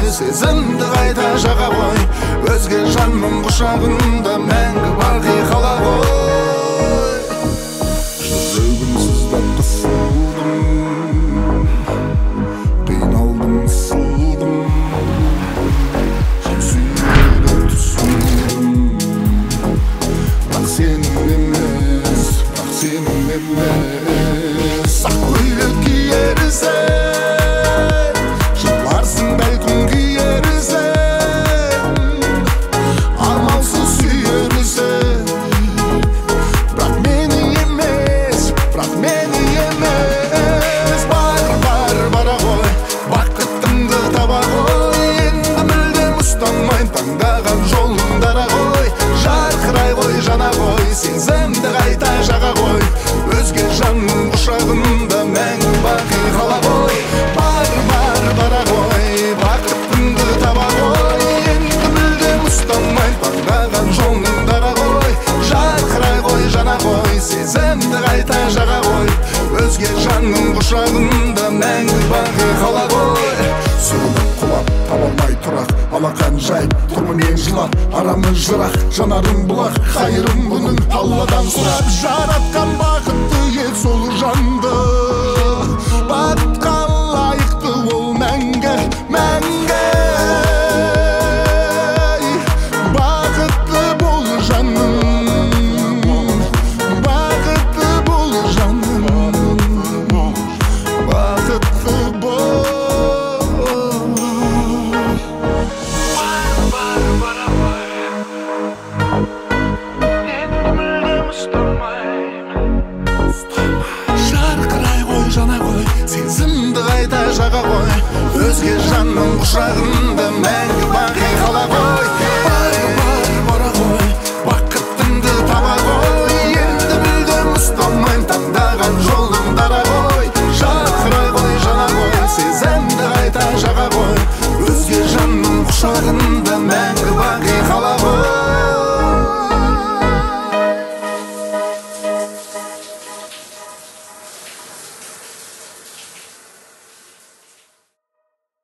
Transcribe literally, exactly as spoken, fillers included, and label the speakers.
Speaker 1: сезімді қайта жаға қой. Өзге жанның құшағында мәңгі бақи қала ғой. Жүрегім сыздап қысылдым, қиналдым, сылдым, сүйуге түсіндім. Бірақ сенің емес, бірақ сенің емес. Ақ көйлек киерсің, жыларсың бәлкім күйерсің, амалсыз сүйерсің. Бірақ мені емес, бірақ мені емес. Бар, бар, бара ғой, бақытымды таба ғой. Енді мүлдем ұстамайын таңдаған жолыңдара ғой. Жарқырай ғой, жана ғой, сезімді қайта жаға ғой. Өзге жанның құшағында мәңгі бақи қала ғой. Бар, бар, бара ғой, бақытымды таба ғой. Енді мүлдем ұстамайын таңдаған жолыңдара ғой. Жарқырай ғой, жана ғой, сезімді қайта жаға ғой. Өзге жанның құшағында мәңгі бақи қала ғой. Сырылып құлап таба алмай тұрақ, алақан жайып тұрмын мен жылап. Арамыз жырақ, жанарым бұлақ, қайырым бұның Алладан сұрап. Жаратқан бақытты ет сол жанды, бақытқа лайықты ол мәңгі, мәңгі. Бақытты бол жаным, бақытты бол жаным, бақытты бол. Жарқырай ғой, жана ғой, сезімді қайта жаға ғой. Өзге жанның құшағында мәңгі бақи қала ғой.